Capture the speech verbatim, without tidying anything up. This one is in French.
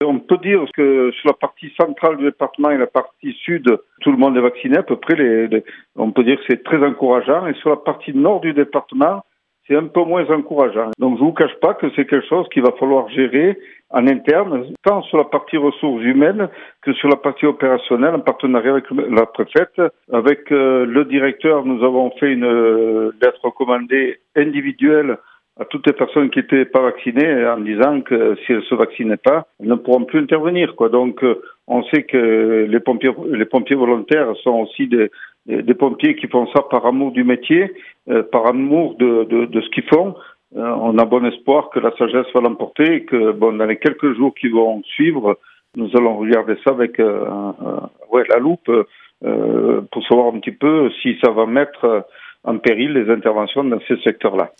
On peut dire que sur la partie centrale du département et la partie sud, tout le monde est vacciné à peu près. Les, les, on peut dire que c'est très encourageant. Et sur la partie nord du département, c'est un peu moins encourageant. Donc je vous cache pas que c'est quelque chose qu'il va falloir gérer en interne, tant sur la partie ressources humaines que sur la partie opérationnelle, en partenariat avec la préfète. Avec euh, le directeur, nous avons fait une euh, lettre recommandée individuelle à toutes les personnes qui n'étaient pas vaccinées en disant que si elles se vaccinaient pas, elles ne pourront plus intervenir, quoi. Donc, euh, on sait que les pompiers, les pompiers volontaires sont aussi des, des, des pompiers qui font ça par amour du métier, euh, par amour de, de, de ce qu'ils font. Euh, on a bon espoir que la sagesse va l'emporter et que, bon, dans les quelques jours qui vont suivre, nous allons regarder ça avec, euh, euh, ouais, la loupe, euh, pour savoir un petit peu si ça va mettre en péril les interventions dans ces secteurs-là.